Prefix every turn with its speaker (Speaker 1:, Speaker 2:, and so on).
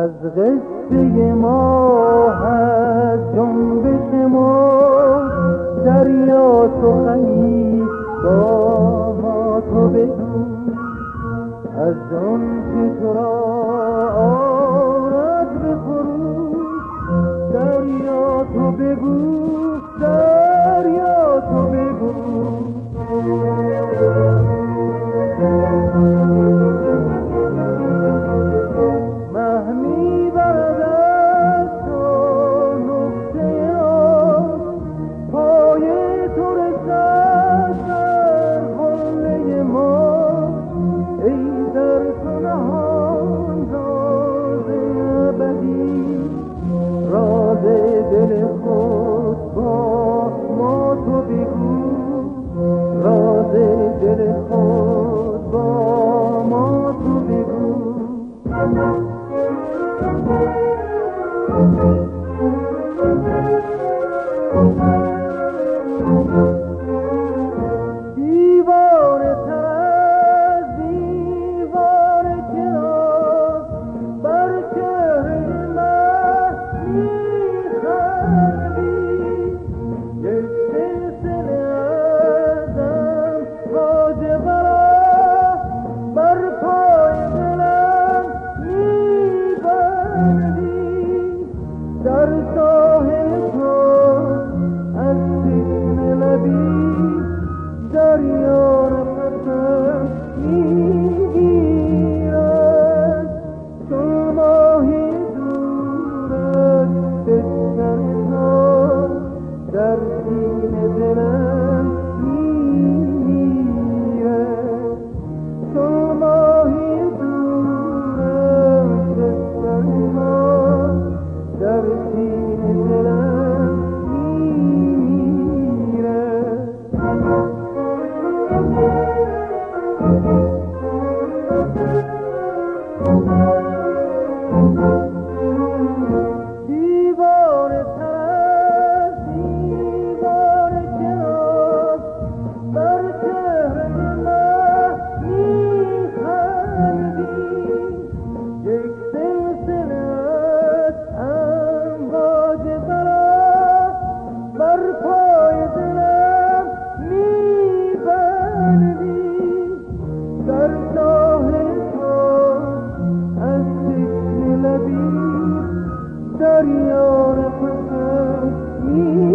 Speaker 1: از قصه ما از جنبش ما دریا سخنی با ما تو بگو، از اون که تو را آرد به خروش دریا تو بگو، دریا تو بگو. مهمی برد از تو نقطه آب، پای تو رسد در قله ما، ای در تو نهان راز ابدی، راز دل خود با ما تو بگو، راز دل خود با ما تو بگو. دیوانه تر از دیوانه چرا بر چهره من میخندی، یک سلسله ازم واجه برا بر پای دلم میبندی، در ساحل تو از تشنه لبی دریا نفسم میگیرد، چون ماهی دور از بستر تو در سینه دلم میمیرد، چون ماهی دور از بستر تو در سینه دلم میمیرد. دیوانه تر از دیوانه چرا بر چهره من میخندی، یک سلسله از امواج برا بر پای دلم میبندی، در ساحل تو از تشنه لبی دریا نفسم